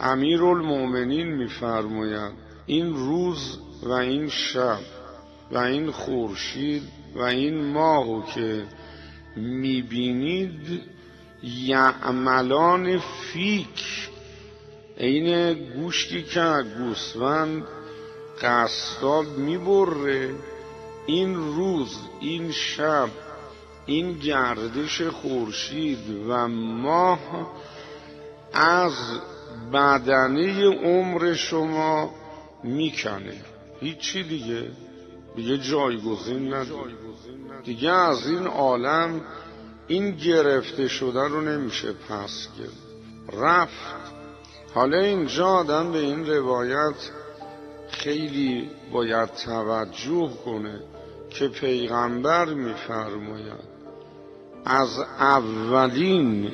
امیرالمومنین می‌فرماید این روز و این شب و این خورشید و این ماهو که میبینید یعملان فیک، این گوشتی که گوسفند قصاب میبره، این روز، این شب، این گردش خورشید و ماه از بدنه عمر شما میکنه. هیچی دیگه جایگزین نداره دیگه. از این عالم این گرفته شده رو نمیشه پس گرفت، رفت. حالا اینجا آدم به این روایت خیلی باید توجه کنه که پیغمبر میفرماید از اولین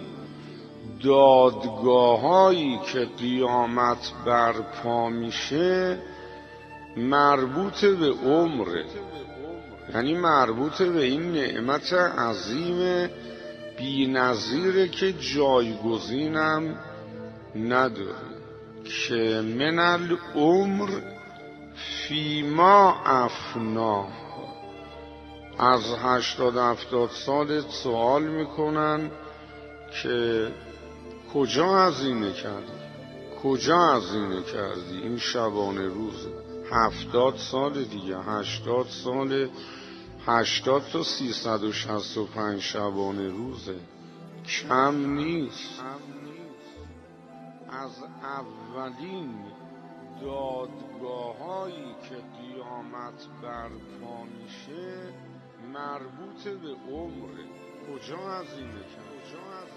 دادگاهایی که قیامت برپا میشه مربوط به عمره، یعنی مربوط به این نعمت عظیم بی نظیره که جایگزینم نداره، که من العمر فیما افنا. از 80-70 سال سوال میکنن که کجا هزینه کردی این شبانه روزه. 70 سال دیگه، 80 سال، 80 تا 365 شبانه روزه، کم نیست. از اولین دادگاهایی که قیامت برپا میشه مربوط به عمره. کجا هزینه کرد؟